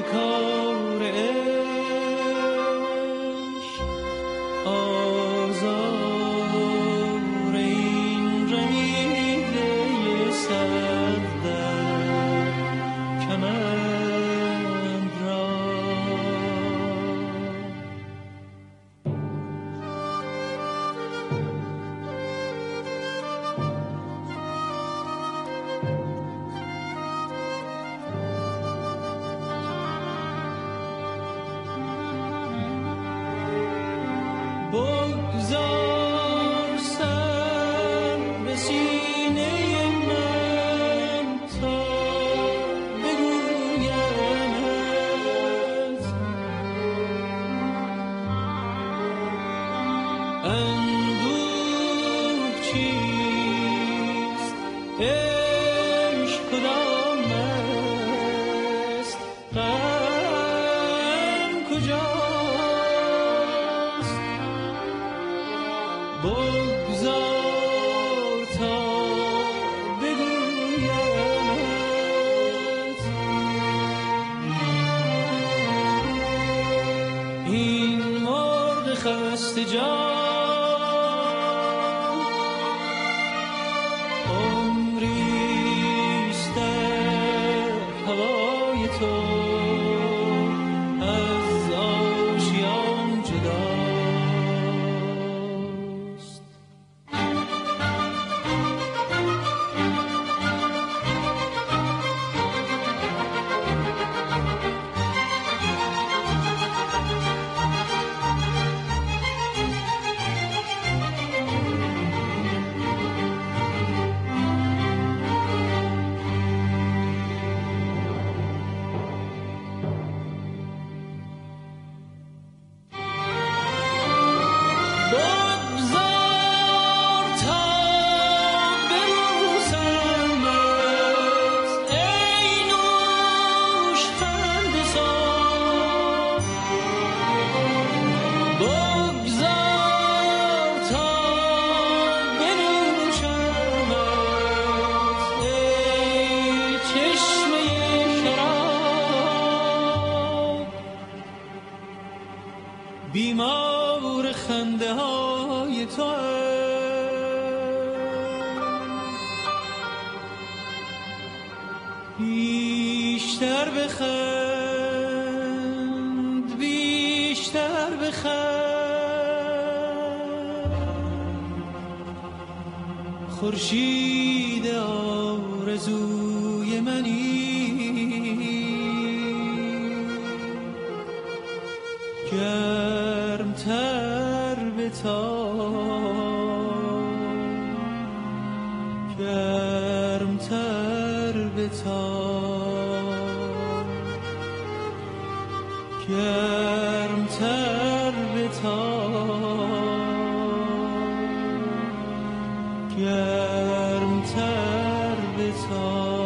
کار عشق آزار این رمیده سر در کمند را. بگذار سر به سینه من تا بگویمت اندوه چیست، عشق کدام است، غم کجاست. بگذار تا بگویمت این مرغ خسته جان عمریست در هوای تو از آشیان جداست. بگذار تا ببوسمت ای نوشخنده سار. بگذار تا بنوشمت ای چشمه شراب. بیمار خنده های تو بیشتر بخند، بیشتر بخند. خورشید آرزوی منی گرمتر بتاب، گرمتر بتاب، گرمتر بتاب، گرمتر بتاب.